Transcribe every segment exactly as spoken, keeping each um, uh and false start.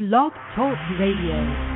Blog Talk Radio.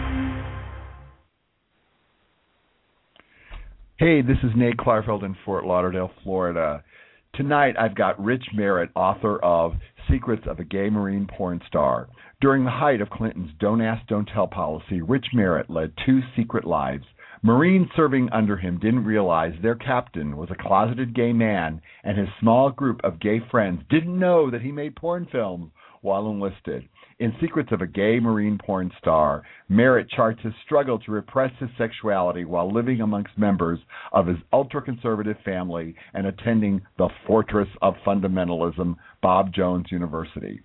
Hey, this is Nate Klarfeld in Fort Lauderdale, Florida. Tonight I've got Rich Merritt, author of Secrets of a Gay Marine Porn Star. During the height of Clinton's Don't Ask, Don't Tell policy, Rich Merritt led two secret lives. Marines serving under him didn't realize their captain was a closeted gay man, and his small group of gay friends didn't know that he made porn films while enlisted. In Secrets of a Gay Marine Porn Star, Merritt charts his struggle to repress his sexuality while living amongst members of his ultra-conservative family and attending the fortress of fundamentalism, Bob Jones University.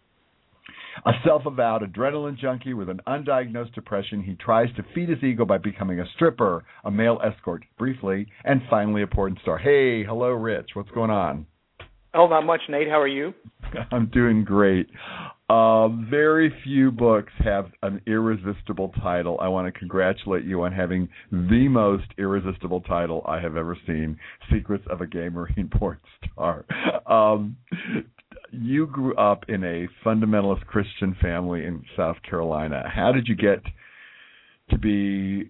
A self-avowed adrenaline junkie with an undiagnosed depression, he tries to feed his ego by becoming a stripper, a male escort briefly, and finally a porn star. Hey, hello, Rich. What's going on? Oh, not much, Nate. How are you? I'm doing great. Uh, very few books have an irresistible title. I want to congratulate you on having the most irresistible title I have ever seen, Secrets of a Gay Marine Porn Star. Um, you grew up in a fundamentalist Christian family in South Carolina. How did you get to be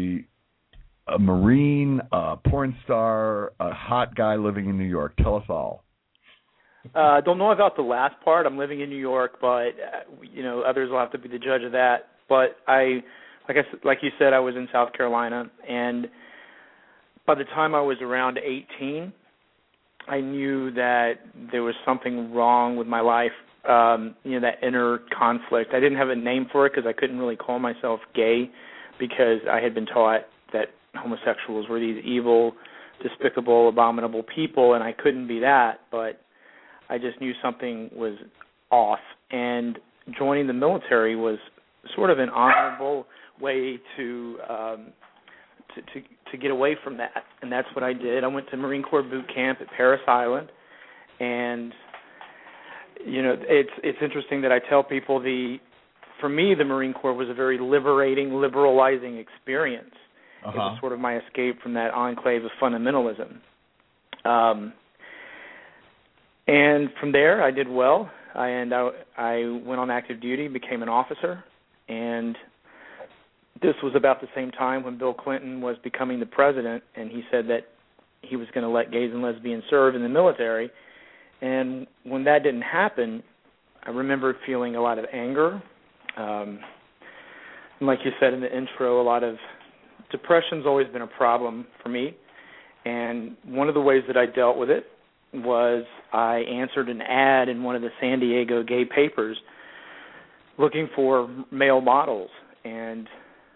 a, a Marine, a porn star, a hot guy living in New York? Tell us all. I uh, don't know about the last part. I'm living in New York, but uh, you know, others will have to be the judge of that. But I, like I, like you said, I was in South Carolina, and by the time I was around eighteen, I knew that there was something wrong with my life. Um, you know, that inner conflict. I didn't have a name for it because I couldn't really call myself gay because I had been taught that homosexuals were these evil, despicable, abominable people, and I couldn't be that. But I just knew something was off, and joining the military was sort of an honorable way to, um, to to to get away from that, and that's what I did. I went to Marine Corps boot camp at Parris Island, and you know, it's it's interesting that I tell people the for me the Marine Corps was a very liberating, liberalizing experience. Uh-huh. It was sort of my escape from that enclave of fundamentalism. Um, And from there, I did well, I, and I, I went on active duty, became an officer, and this was about the same time when Bill Clinton was becoming the president, and he said that he was going to let gays and lesbians serve in the military. And when that didn't happen, I remembered feeling a lot of anger. Um, and like you said in the intro, a lot of depression's always been a problem for me, and one of the ways that I dealt with it was I answered an ad in one of the San Diego gay papers looking for male models, and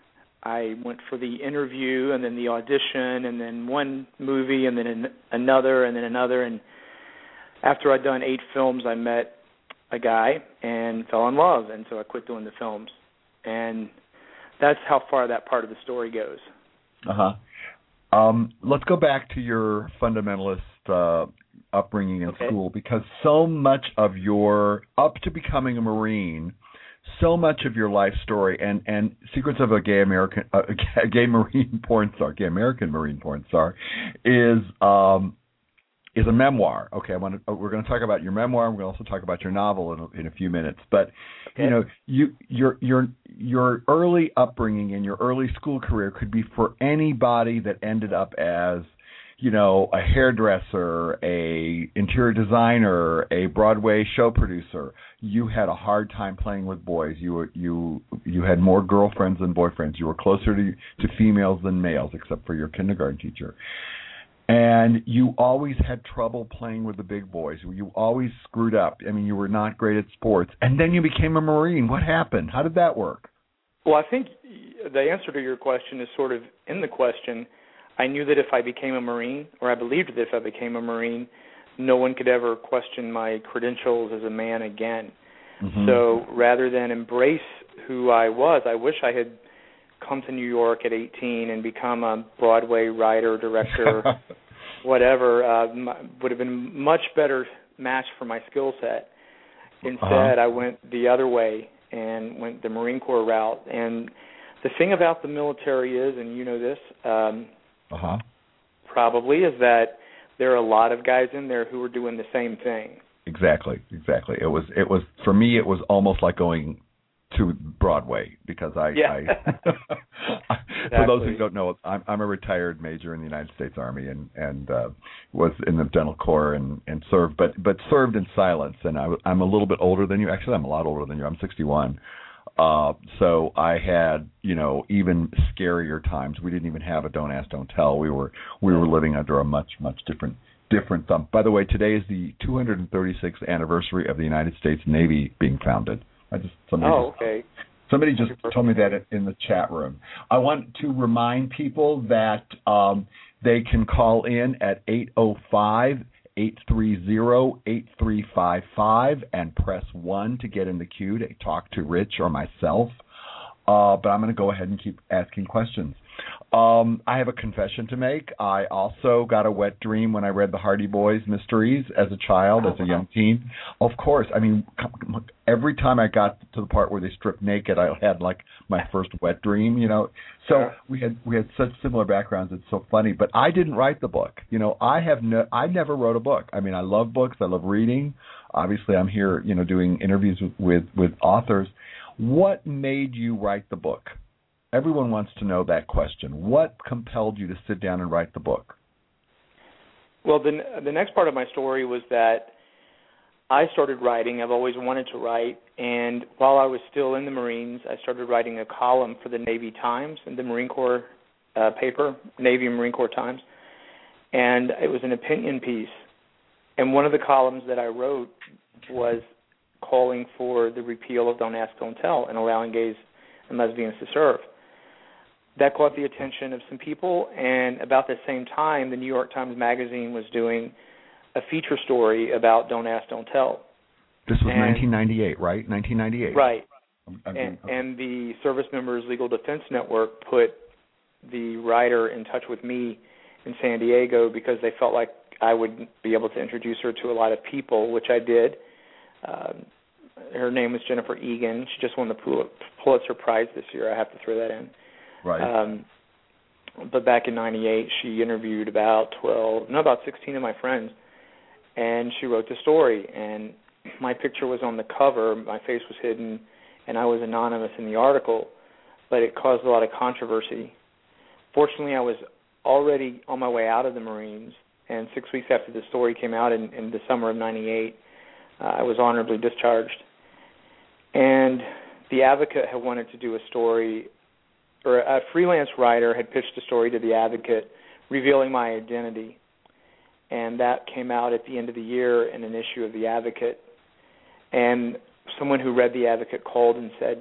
I went for the interview and then the audition and then one movie and then another and then another, and after I'd done eight films, I met a guy and fell in love, and so I quit doing the films, and that's how far that part of the story goes. Uh-huh. Um, let's go back to your fundamentalist uh upbringing in okay. school, because so much of your, up to becoming a Marine, so much of your life story and, and Secrets of a Gay American, uh, a gay Marine porn star, gay American Marine porn star, is um, is a memoir. Okay, I want to, we're going to talk about your memoir. We're going to also talk about your novel in a, in a few minutes. But okay. you know, you your your your early upbringing and your early school career could be for anybody that ended up as, you know, a hairdresser, a interior designer, a Broadway show producer. You had a hard time playing with boys. You were you you had more girlfriends than boyfriends. You were closer to to females than males, except for your kindergarten teacher. And you always had trouble playing with the big boys. You always screwed up. I mean, you were not great at sports. And then you became a Marine. What happened? How did that work? Well, I think the answer to your question is sort of in the question. I knew that if I became a Marine, or I believed that if I became a Marine, no one could ever question my credentials as a man again. Mm-hmm. So rather than embrace who I was, I wish I had come to New York at eighteen and become a Broadway writer, director, whatever. Uh, would have been a much better match for my skill set. Instead, uh-huh. I went the other way and went the Marine Corps route. And the thing about the military is, and you know this, um, Uh-huh. probably, is that there are a lot of guys in there who are doing the same thing. Exactly, exactly. It was, it was for me, it was almost like going to Broadway because I, yeah. I exactly. for those who don't know, I'm, I'm a retired major in the United States Army and and uh, was in the Dental Corps and, and served, but but served in silence. And I, I'm a little bit older than you. Actually, I'm a lot older than you. I'm sixty-one. Uh, so I had, you know, even scarier times. We didn't even have a Don't Ask, Don't Tell. We were we were living under a much much different different thumb. By the way, today is the two hundred thirty-sixth anniversary of the United States Navy being founded. I just somebody oh, just, okay. Somebody just told me that in the chat room. I want to remind people that um, they can call in at eight oh five, eight three zero, eight three five five and press one to get in the queue to talk to Rich or myself. Uh, but I'm going to go ahead and keep asking questions. Um, I have a confession to make. I also got a wet dream when I read the Hardy Boys mysteries as a child, oh, as a wow. young teen. Of course, I mean, every time I got to the part where they stripped naked, I had like my first wet dream, you know. So yeah. we had we had such similar backgrounds. It's so funny. But I didn't write the book. You know, I have no, I never wrote a book. I mean, I love books. I love reading. Obviously, I'm here, you know, doing interviews with, with, with authors. What made you write the book? Everyone wants to know that question. What compelled you to sit down and write the book? Well, the the next part of my story was that I started writing. I've always wanted to write, and while I was still in the Marines, I started writing a column for the Navy Times and the Marine Corps uh, paper, Navy and Marine Corps Times, and it was an opinion piece. And one of the columns that I wrote was calling for the repeal of Don't Ask, Don't Tell and allowing gays and lesbians to serve. That caught the attention of some people, and about the same time, the New York Times Magazine was doing a feature story about Don't Ask, Don't Tell. This was and, nineteen ninety-eight, right? nineteen ninety-eight. Right. I'm, I'm and, okay. and the Service Members Legal Defense Network put the writer in touch with me in San Diego because they felt like I would be able to introduce her to a lot of people, which I did. Um, her name was Jennifer Egan. She just won the Pulitzer Prize this year. I have to throw that in. Right. Um, but back in ninety-eight, she interviewed about twelve, no, about sixteen of my friends, and she wrote the story. And my picture was on the cover. My face was hidden, and I was anonymous in the article, but it caused a lot of controversy. Fortunately, I was already on my way out of the Marines, and six weeks after the story came out in, in the summer of ninety-eight, uh, I was honorably discharged. And the Advocate had wanted to do a story, or a freelance writer had pitched a story to the Advocate revealing my identity, and that came out at the end of the year in an issue of the Advocate. And someone who read the Advocate called and said,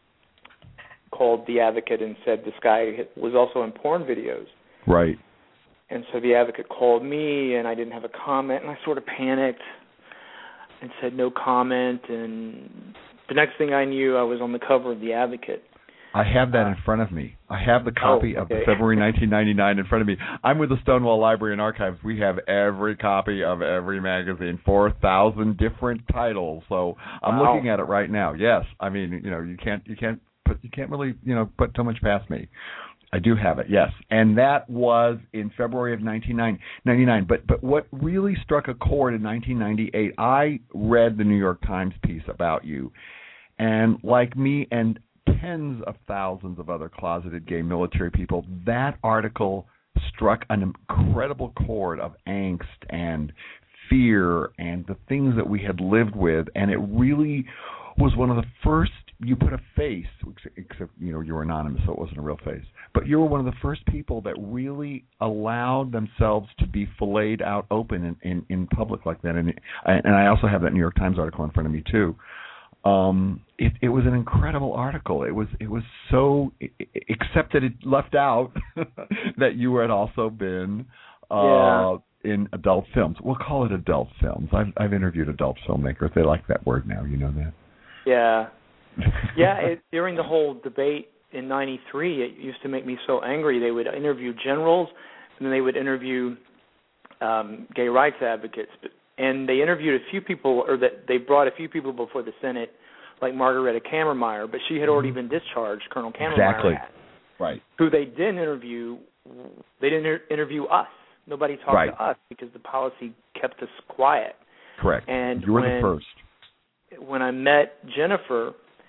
called the Advocate and said this guy was also in porn videos. Right. And so the Advocate called me, and I didn't have a comment, and I sort of panicked and said no comment. And the next thing I knew, I was on the cover of the Advocate. I have that in front of me. I have the copy oh, okay. of the February nineteen ninety-nine in front of me. I'm with the Stonewall Library and Archives. We have every copy of every magazine, four thousand different titles. So I'm wow. looking at it right now. Yes, I mean, you know, you can't, you can't put, you can't really, you know, put too much past me. I do have it, yes, and that was in February of nineteen ninety-nine. But but what really struck a chord in nineteen ninety-eight, I read the New York Times piece about you, and like me and tens of thousands of other closeted gay military people, that article struck an incredible chord of angst and fear and the things that we had lived with, and it really was one of the first. You put a face, except, you know, you were anonymous, so it wasn't a real face, but you were one of the first people that really allowed themselves to be filleted out open in, in, in public like that. And, and I also have that New York Times article in front of me, too. Um, it, it was an incredible article. It was it was so, except that it left out that you had also been uh, yeah. in adult films. We'll call it adult films. I've, I've interviewed adult filmmakers. They like that word now. You know that. Yeah. yeah, it, during the whole debate in ninety-three, it used to make me so angry. They would interview generals, and then they would interview um, gay rights advocates. And they interviewed a few people, or that they brought a few people before the Senate, like Margaretta Kammermeyer, but she had already been discharged, Colonel Kammermeyer exactly. had. Right. Who they didn't interview, they didn't inter- interview us. Nobody talked right. to us because the policy kept us quiet. Correct. And you were when, the first. When I met Jennifer,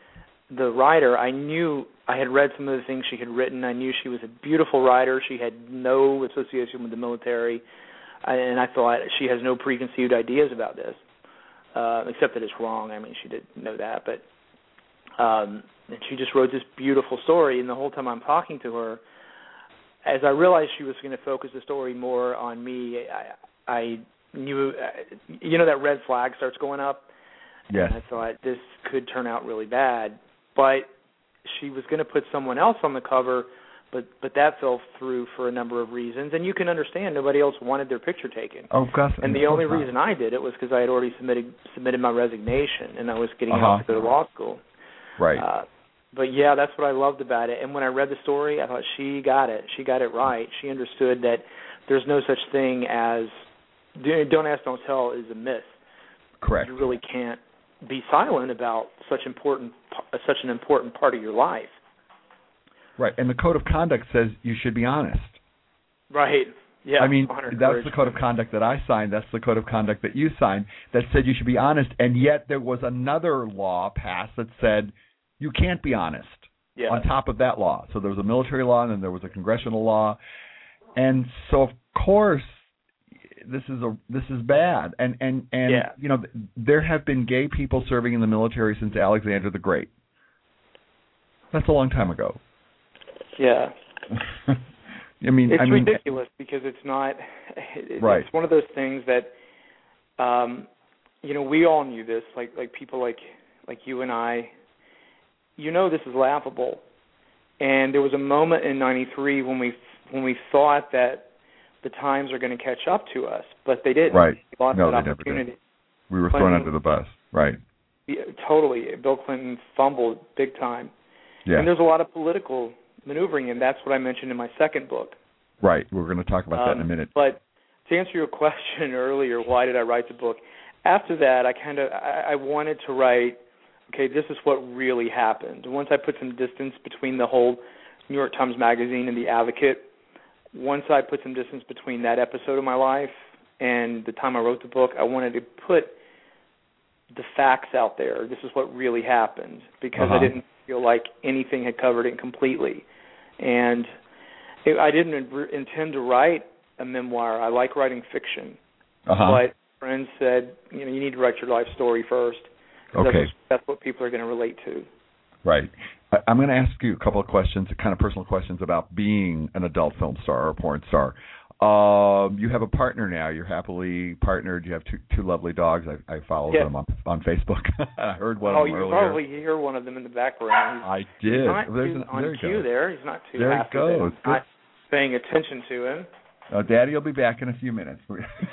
the writer, I knew I had read some of the things she had written. I knew she was a beautiful writer. She had no association with the military, and I thought she has no preconceived ideas about this, uh, except that it's wrong. I mean, she did know that, but um, and she just wrote this beautiful story. And the whole time I'm talking to her, as I realized she was going to focus the story more on me, I, I knew, uh, you know, that red flag starts going up. Yes. And I thought this could turn out really bad. But she was going to put someone else on the cover, but but that fell through for a number of reasons. And you can understand nobody else wanted their picture taken. Oh, gosh. And the only reason I did it was because I had already submitted submitted my resignation, and I was getting uh-huh. out to go to law school. Right. Uh, but, yeah, that's what I loved about it. And when I read the story, I thought she got it. She got it right. She understood that there's no such thing as don't ask, don't tell is a myth. Correct. You really can't be silent about such important such an important part of your life. Right, and the code of conduct says you should be honest. Right. Yeah. I mean, that's the code of conduct that I signed. That's the code of conduct that you signed that said you should be honest. And yet there was another law passed that said you can't be honest. Yeah. On top of that law, so there was a military law and then there was a congressional law, and so of course this is a this is bad. And and and yeah. you know, there have been gay people serving in the military since Alexander the Great. That's a long time ago. Yeah. I mean, it's I mean, ridiculous because it's not. It, right. It's one of those things that, um, you know, we all knew this. Like like people like like you and I. You know, this is laughable. And there was a moment in ninety-three when we when we thought that the times are going to catch up to us, but they didn't. Right. We lost no, that they opportunity. Never did. We were Clinton, thrown under the bus. Right. Yeah, totally. Bill Clinton fumbled big time. Yeah. And there's a lot of political maneuvering, and that's what I mentioned in my second book. Right. We're going to talk about um, that in a minute. But to answer your question earlier, why did I write the book? After that, I kind of I, I wanted to write, okay, this is what really happened. Once I put some distance between the whole New York Times Magazine and The Advocate, once I put some distance between that episode of my life and the time I wrote the book, I wanted to put the facts out there. This is what really happened because uh-huh. I didn't feel like anything had covered it completely. And it, I didn't intend to write a memoir. I like writing fiction. Uh-huh. But friends said, you know, you need to write your life story first. Okay. That's what, that's what people are going to relate to. Right. I, I'm going to ask you a couple of questions, kind of personal questions about being an adult film star or a porn star. Um, you have a partner now. You're happily partnered. You have two two lovely dogs. I, I follow yeah. them on, on Facebook. I heard one oh, of them you earlier. probably hear one of them in the background. He's, I did. He's not There's too, an, on there cue there. He's not too there happy. There it goes. I'm not paying attention to him. Oh, Daddy will be back in a few minutes.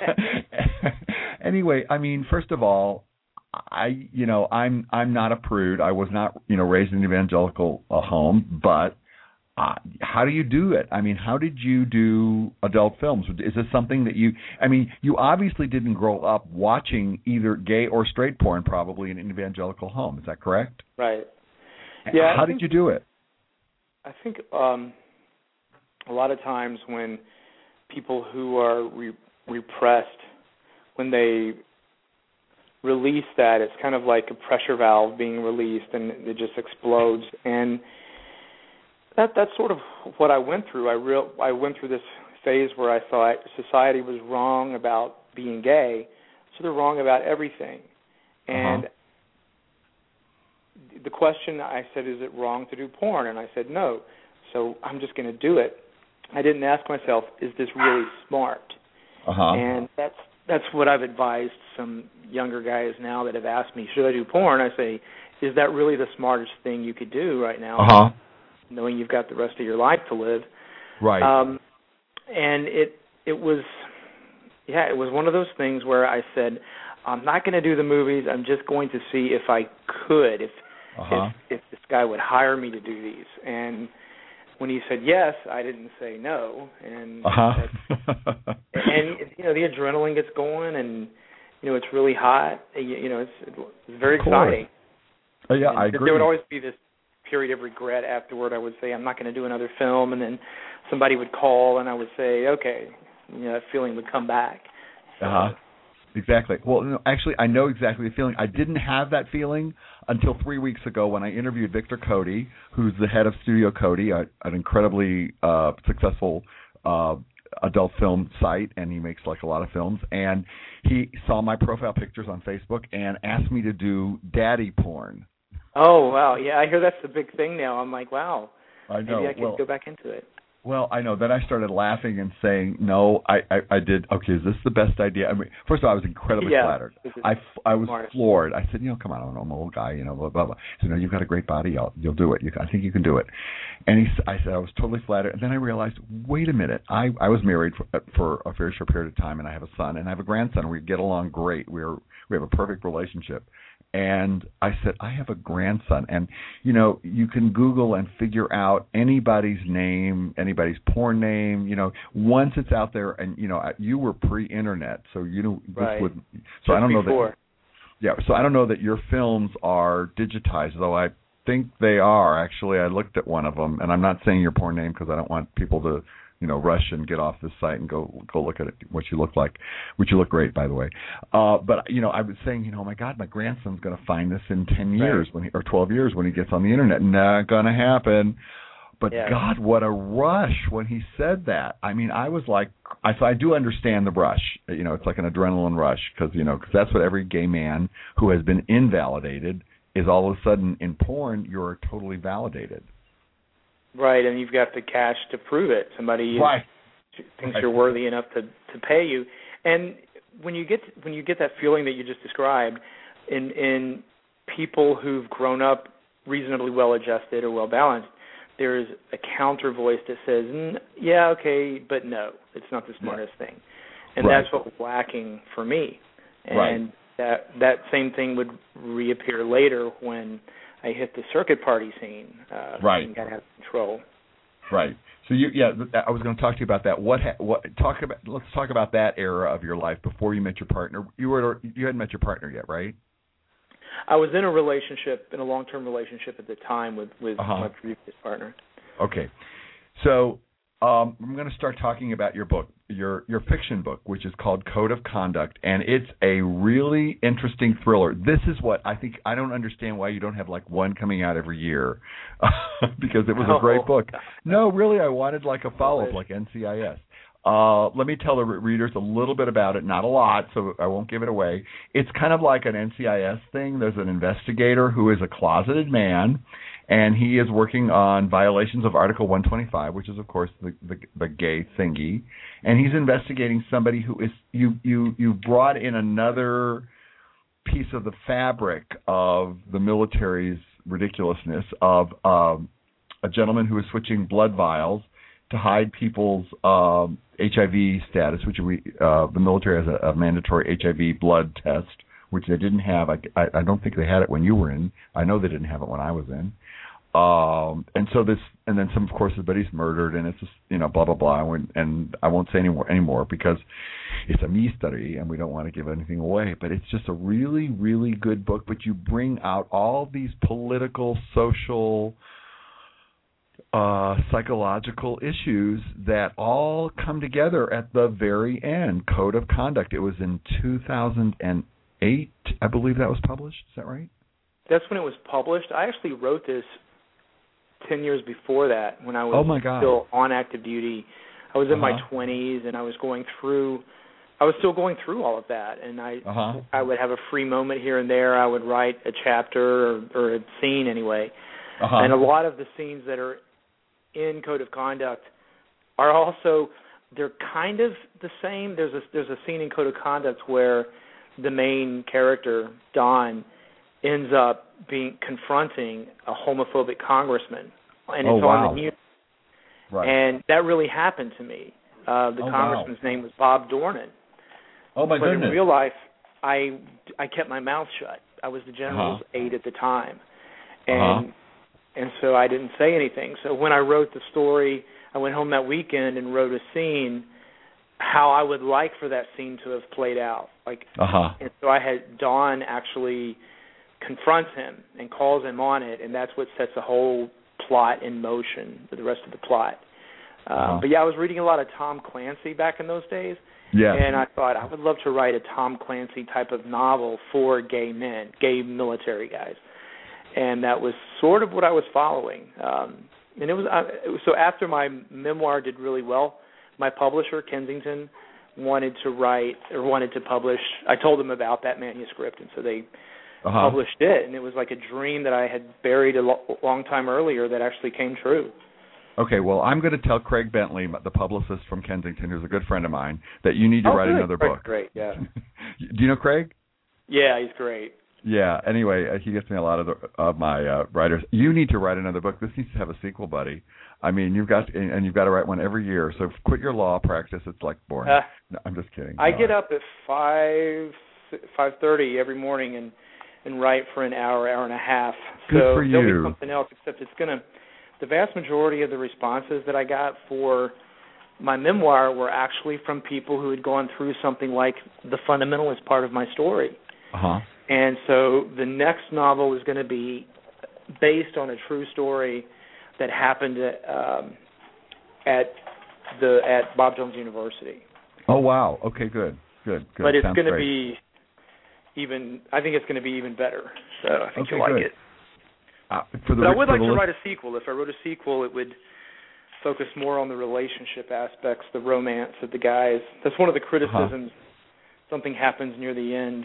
Anyway, I mean, first of all, I, you know, I'm I'm not a prude. I was not, you know, raised in an evangelical uh, home, but uh, how do you do it? I mean, how did you do adult films? Is this something that you, I mean, you obviously didn't grow up watching either gay or straight porn probably in an evangelical home. Is that correct? Right. Yeah. How I did think, you do it? I think um, a lot of times when people who are re- repressed, when they release that, it's kind of like a pressure valve being released and it just explodes. And that that's sort of what I went through. I real I went through this phase where I thought society was wrong about being gay, so they're wrong about everything. And uh-huh. the question I said, is it wrong to do porn? And I said, no. So I'm just going to do it. I didn't ask myself, is this really smart? Uh-huh. And that's that's what I've advised some younger guys now that have asked me, should I do porn? I say, is that really the smartest thing you could do right now, uh-huh. knowing you've got the rest of your life to live? Right. Um, and it it was, yeah, it was one of those things where I said, I'm not going to do the movies. I'm just going to see if I could, if uh-huh. if, if this guy would hire me to do these. And when he said yes, I didn't say no, and uh-huh. and you know the adrenaline gets going, and you know it's really hot. You, you know it's it's very exciting. Uh, yeah, and I agree. There would always be this period of regret afterward. I would say I'm not going to do another film, and then somebody would call, and I would say okay, you know that feeling would come back. So, uh huh. Exactly. Well, no, actually, I know exactly the feeling. I didn't have that feeling until three weeks ago when I interviewed Victor Cody, who's the head of Studio Cody, a, an incredibly uh, successful uh, adult film site, and he makes like a lot of films. And he saw my profile pictures on Facebook and asked me to do daddy porn. Oh, wow. Yeah, I hear that's the big thing now. I'm like, wow. I know. Maybe I could well, go back into it. Well, I know. Then I started laughing and saying, no, I, I, I did. Okay, is this the best idea? I mean, first of all, I was incredibly yeah, flattered. I, I was smart. floored. I said, you know, come on, I'm an old guy, you know, blah, blah, blah. He said, no, you've got a great body. You'll, you'll do it. You, I think you can do it. And he, I said, I was totally flattered. And then I realized, wait a minute. I, I was married for, for a very short period of time, and I have a son, and I have a grandson. We get along great. We're, we have a perfect relationship. And I said, I have a grandson. And, you know, you can Google and figure out anybody's name, anybody's porn name, you know, once it's out there. And, you know, you were pre-internet, so, you know, this right. would, so Just I don't know before. that, yeah, so I don't know that your films are digitized, though I think they are. Actually, I looked at one of them, and I'm not saying your porn name because I don't want people to, you know, rush and get off this site and go go look at it, what you look like, which you look great, by the way. Uh, but, you know, I was saying, you know, oh my God, my grandson's going to find this in ten years right. when he, or twelve years when he gets on the Internet. Not going to happen. But, yeah. God, what a rush when he said that. I mean, I was like, I, so I do understand the rush. You know, it's like an adrenaline rush because, you know, cause that's what every gay man who has been invalidated is all of a sudden in porn, you're totally validated. Right, and you've got the cash to prove it. Somebody right. thinks right. you're worthy enough to, to pay you. And when you get when you get that feeling that you just described in in people who've grown up reasonably well adjusted or well balanced, there's a counter voice that says, yeah, okay, but no, it's not the smartest yeah. thing. And right. that's what was lacking for me. And right. that that same thing would reappear later when I hit the circuit party scene. Uh, right. And got out of control. Right. So you, yeah, I was going to talk to you about that. What, what, talk about, let's talk about that era of your life before you met your partner. You were, you hadn't met your partner yet, right? I was in a relationship, in a long-term relationship at the time with, with uh-huh. my previous partner. Okay. So um, I'm going to start talking about your book, your your fiction book, which is called Code of Conduct, and it's a really interesting thriller. This is what I think. I don't understand why you don't have like one coming out every year, because it was oh. a great book. No, really, I wanted like a follow-up, like N C I S. Uh, let me tell the readers a little bit about it, not a lot, so I won't give it away. It's kind of like an N C I S thing. There's an investigator who is a closeted man, and he is working on violations of Article one twenty-five, which is, of course, the, the, the gay thingy. And he's investigating somebody who is you you you brought in another piece of the fabric of the military's ridiculousness of um, a gentleman who is switching blood vials to hide people's um, H I V status, which we uh, the military has a, a mandatory H I V blood test, which they didn't have. I, I, I don't think they had it when you were in. I know they didn't have it when I was in. Um, and so this, and then some, of course, his buddy's murdered, and it's just, you know, blah blah blah. And, and I won't say any more anymore because it's a mystery, and we don't want to give anything away. But it's just a really, really good book. But you bring out all these political, social, uh, psychological issues that all come together at the very end. Code of Conduct. It was in two thousand eight, I believe that was published. Is that right? That's when it was published. I actually wrote this ten years before that, when I was oh my God. still on active duty. I was in uh-huh. my twenties, and I was going through, I was still going through all of that. And I uh-huh. I would have a free moment here and there. I would write a chapter or, or a scene anyway. Uh-huh. And a lot of the scenes that are in Code of Conduct are also, they're kind of the same. There's a, there's a scene in Code of Conduct where the main character, Don, ends up being confronting a homophobic congressman, and it's oh, wow. on the news. Right. And that really happened to me. Uh, the oh, congressman's wow. name was Bob Dornan. Oh my but goodness! But in real life, I I kept my mouth shut. I was the general's uh-huh. aide at the time, and uh-huh. and so I didn't say anything. So when I wrote the story, I went home that weekend and wrote a scene, how I would like for that scene to have played out. Like, uh-huh. and so I had Don actually confronts him and calls him on it, and that's what sets the whole plot in motion, the rest of the plot. Um, uh-huh. But yeah, I was reading a lot of Tom Clancy back in those days. Yeah. And I thought I would love to write a Tom Clancy type of novel for gay men, gay military guys. And that was sort of what I was following. Um, and it was, uh, it was so after my memoir did really well, my publisher, Kensington, wanted to write or wanted to publish. I told them about that manuscript, and so they uh-huh. published it. And it was like a dream that I had buried a lo- long time earlier that actually came true. Okay, well, I'm going to tell Craig Bentley, the publicist from Kensington, who's a good friend of mine, that you need to oh, write good. another Craig's book. Great, yeah. Do you know Craig? Yeah, he's great. Yeah. Anyway, uh, he gets me a lot of the, of my uh, writers. You need to write another book. This needs to have a sequel, buddy. I mean, you've got and, and you've got to write one every year. So quit your law practice. It's like boring. Uh, no, I'm just kidding. I no. get up at five five thirty every morning and and write for an hour, hour and a half. Good so for you. There'll be something else, except it's gonna. The vast majority of the responses that I got for my memoir were actually from people who had gone through something like The Fundamentalist part of my story. Uh-huh. And so the next novel is going to be based on a true story that happened at, um, at the at Bob Jones University. Oh wow! Okay, good, good, good. But it's Sounds going to great. be even. I think it's going to be even better. So I think okay, you'll like good. it. Uh, for the, but I would for like the to list- write a sequel. If I wrote a sequel, it would focus more on the relationship aspects, the romance of the guys. That's one of the criticisms. Uh-huh. Something happens near the end,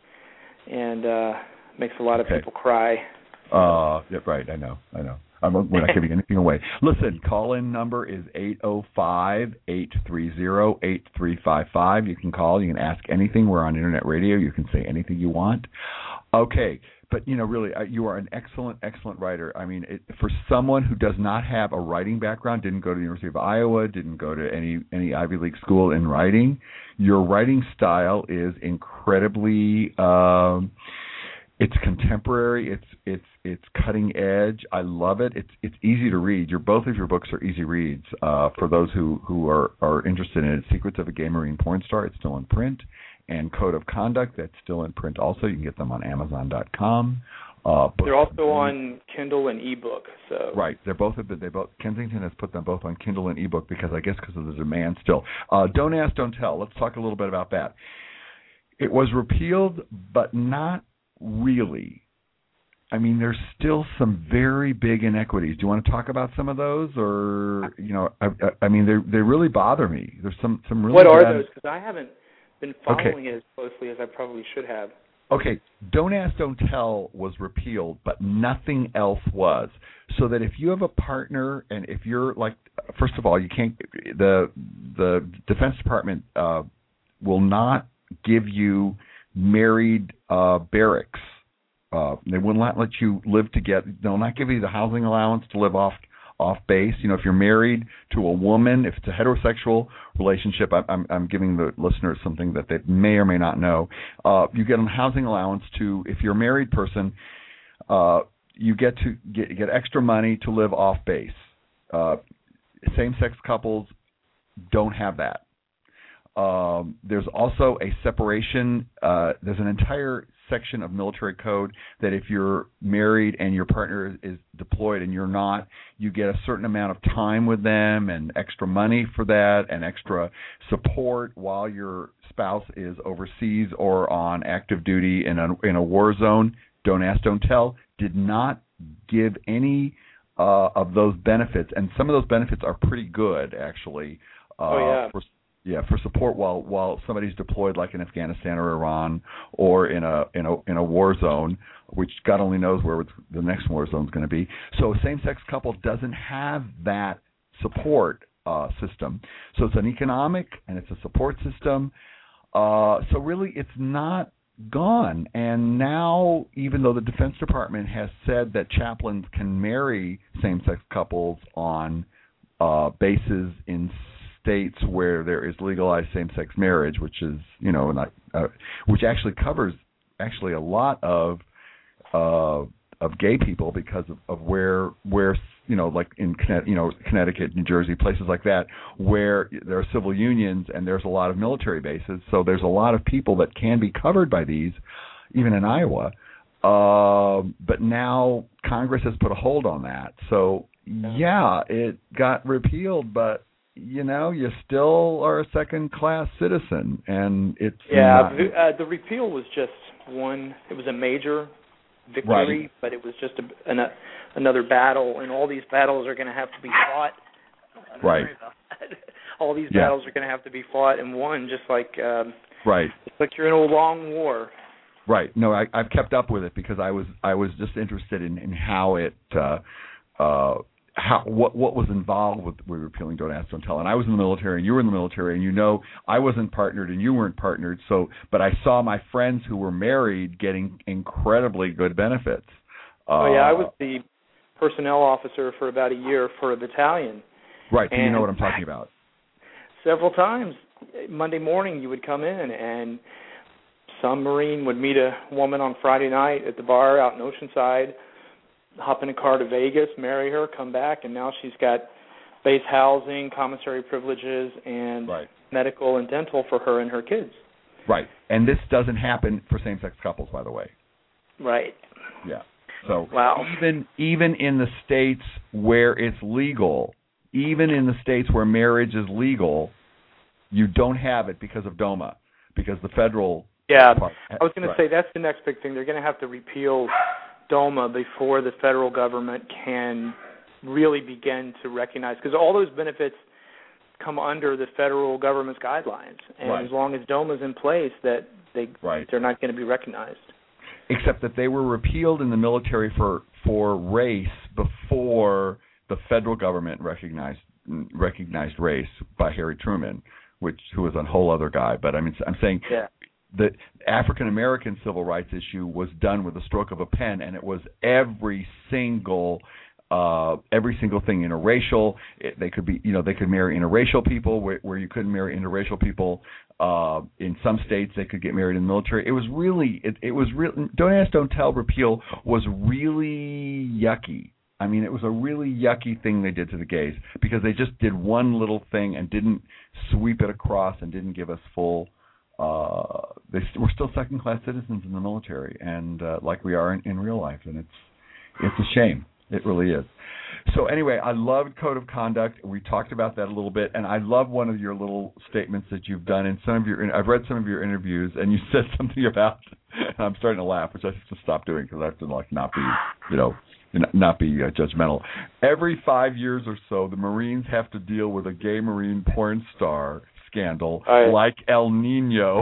and uh, makes a lot of okay. people cry. Uh, yeah, right. I know. I know. I'm, we're not giving anything away. Listen, call-in number is eight oh five, eight three zero, eight three five five. You can call. You can ask anything. We're on Internet radio. You can say anything you want. Okay. But, you know, really, uh, you are an excellent, excellent writer. I mean, it, for someone who does not have a writing background, didn't go to the University of Iowa, didn't go to any, any Ivy League school in writing, your writing style is incredibly, um, it's contemporary, it's it's it's cutting edge. I love it. It's it's easy to read. Your both of your books are easy reads. Uh, for those who, who are, are interested in it, Secrets of a Gay Marine Porn Star, it's still in print. And Code of Conduct, that's still in print also. You can get them on Amazon dot com. Uh, they're also on Kindle and ebook. So right, they're both. They both. Kensington has put them both on Kindle and ebook because I guess because of the demand still. Uh, Don't Ask, Don't Tell. Let's talk a little bit about that. It was repealed, but not really. I mean, there's still some very big inequities. Do you want to talk about some of those, or you know, I, I mean, they they really bother me. There's some some really. What are bad... those? Because I haven't been following okay. it as closely as I probably should have. Okay, Don't Ask, Don't Tell was repealed, but nothing else was. So that if you have a partner, and if you're like, first of all, you can't. The the Defense Department uh, will not give you married uh, barracks. Uh, they will not let you live together. They'll not give you the housing allowance to live off off base. You know, if you're married to a woman, if it's a heterosexual relationship, I'm, I'm, I'm giving the listeners something that they may or may not know. Uh, you get a housing allowance to, if you're a married person, uh, you get to get, get extra money to live off base. Uh, same-sex couples don't have that. Um, there's also a separation. Uh, there's an entire section of military code that if you're married and your partner is deployed and you're not, you get a certain amount of time with them and extra money for that and extra support while your spouse is overseas or on active duty in a, in a war zone. Don't Ask, Don't Tell did not give any uh, of those benefits, and some of those benefits are pretty good, actually. Uh, oh, yeah. For, Yeah, for support while while somebody's deployed, like in Afghanistan or Iran, or in a in a in a war zone, which God only knows where the next war zone is going to be. So a same-sex couple doesn't have that support uh, system. So it's an economic and it's a support system. Uh, so really, it's not gone. And now, even though the Defense Department has said that chaplains can marry same-sex couples on uh, bases in states where there is legalized same-sex marriage, which is, you know, not, uh, which actually covers actually a lot of uh, of gay people because of, of where where you know, like in you know Connecticut, New Jersey, places like that, where there are civil unions and there's a lot of military bases. So there's a lot of people that can be covered by these, even in Iowa. Uh, but now Congress has put a hold on that. So yeah, it got repealed, but you know, you still are a second-class citizen, and it's yeah. not... The, uh, the repeal was just one. It was a major victory, right. but it was just a, an, a, another battle, and all these battles are going to have to be fought. Right. All these yeah. battles are going to have to be fought and won, just like um, right. like you're in a long war. Right. No, I, I've kept up with it because I was I was just interested in, in how it uh, uh, how what what was involved with we repealing Don't Ask, Don't Tell. And I was in the military, and you were in the military, and you know I wasn't partnered, and you weren't partnered. So, but I saw my friends who were married getting incredibly good benefits. Uh, oh yeah, I was the personnel officer for about a year for a battalion. Right. So and you know what I'm talking about. Several times, Monday morning, you would come in and some Marine would meet a woman on Friday night at the bar out in Oceanside, hop in a car to Vegas, marry her, come back, and now she's got base housing, commissary privileges, and right. medical and dental for her and her kids. Right. And this doesn't happen for same-sex couples, by the way. Right. Yeah. So wow. even even in the states where it's legal, even in the states where marriage is legal, you don't have it because of DOMA, because the federal Yeah, part, I was going right. to say that's the next big thing. They're going to have to repeal DOMA before the federal government can really begin to recognize, because all those benefits come under the federal government's guidelines, and right. as long as DOMA's in place, that they right. they're not going to be recognized. Except that they were repealed in the military for for race before the federal government recognized recognized race by Harry Truman, which who was a whole other guy. But I mean, I'm saying yeah. the African American civil rights issue was done with a stroke of a pen, and it was every single uh, every single thing interracial. It, they could be, you know, they could marry interracial people where, where you couldn't marry interracial people. Uh, in some states, they could get married in the military. It was really, it, it was real. Don't Ask, Don't Tell repeal was really yucky. I mean, it was a really yucky thing they did to the gays because they just did one little thing and didn't sweep it across and didn't give us full. Uh, they st- we're still second-class citizens in the military, and uh, like we are in, in real life, and it's it's a shame. It really is. So anyway, I loved Code of Conduct. We talked about that a little bit, and I love one of your little statements that you've done in some of your. I've read some of your interviews, and you said something about. And I'm starting to laugh, which I have to stop doing because I have to like not be, you know, not be uh, judgmental. Every five years or so, the Marines have to deal with a gay Marine porn star scandal right. like El Nino.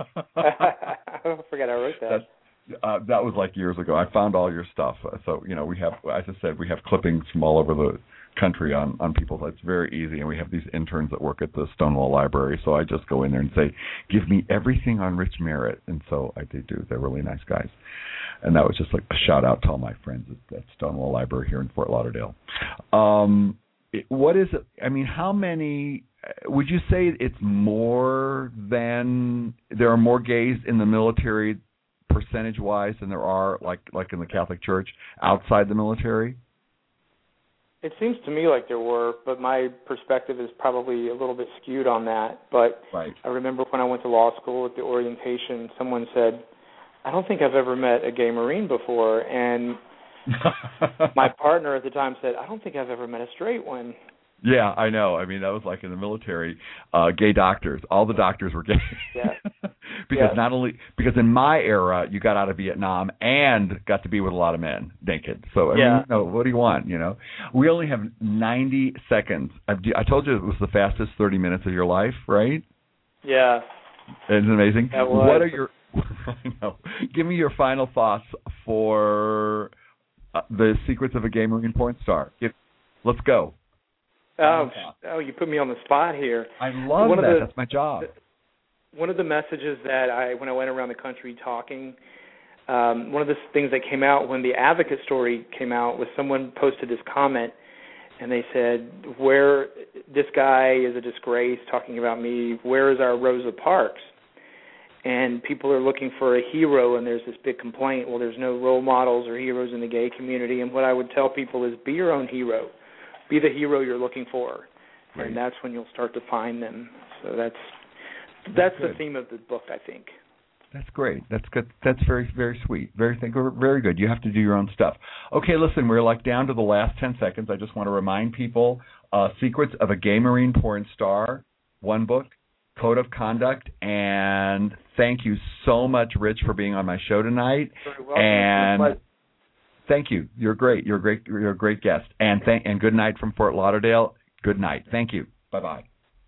I forgot I wrote that. That's, Uh, that was like years ago. I found all your stuff. Uh, so, you know, we have, as I said, we have clippings from all over the country on, on people. It's very easy. And we have these interns that work at the Stonewall Library. So I just go in there and say, give me everything on Rich Merritt. And so I they do. They're really nice guys. And that was just like a shout out to all my friends at, at Stonewall Library here in Fort Lauderdale. Um, it, what is it? I mean, how many, would you say it's more than, there are more gays in the military percentage-wise than there are, like like in the Catholic Church, outside the military? It seems to me like there were, but my perspective is probably a little bit skewed on that. But right. I remember when I went to law school at the orientation, someone said, I don't think I've ever met a gay Marine before. And my partner at the time said, I don't think I've ever met a straight one. Yeah, I know. I mean, that was like in the military, uh, gay doctors. All the doctors were gay. Yeah. because yeah. not only because in my era, you got out of Vietnam and got to be with a lot of men naked. So I yeah. mean, you know, what do you want? You know, we only have ninety seconds. I've, I told you it was the fastest thirty minutes of your life, right? Yeah. Isn't it amazing? That was. What are your? I know. Give me your final thoughts for uh, the Secrets of a Gay Marine Porn Star. If, let's go. Oh, oh, you put me on the spot here. I love one that. Of the, That's my job. One of the messages that I, when I went around the country talking, um, one of the things that came out when the Advocate story came out was someone posted this comment, and they said, "Where this guy is a disgrace, talking about me. Where is our Rosa Parks?" And people are looking for a hero, and there's this big complaint. Well, there's no role models or heroes in the gay community. And what I would tell people is, be your own hero. Be the hero you're looking for, right. and that's when you'll start to find them. So that's that's, that's the theme of the book, I think. That's great. That's good. That's very, very sweet. Very, very good. You have to do your own stuff. Okay, listen, we're like down to the last ten seconds. I just want to remind people, uh, Secrets of a Gay Marine Porn Star, one book, Code of Conduct, and thank you so much, Rich, for being on my show tonight. Very welcome. And thank you. You're great. You're a great. You're a great guest. And thank and good night from Fort Lauderdale. Good night. Thank you. Bye bye.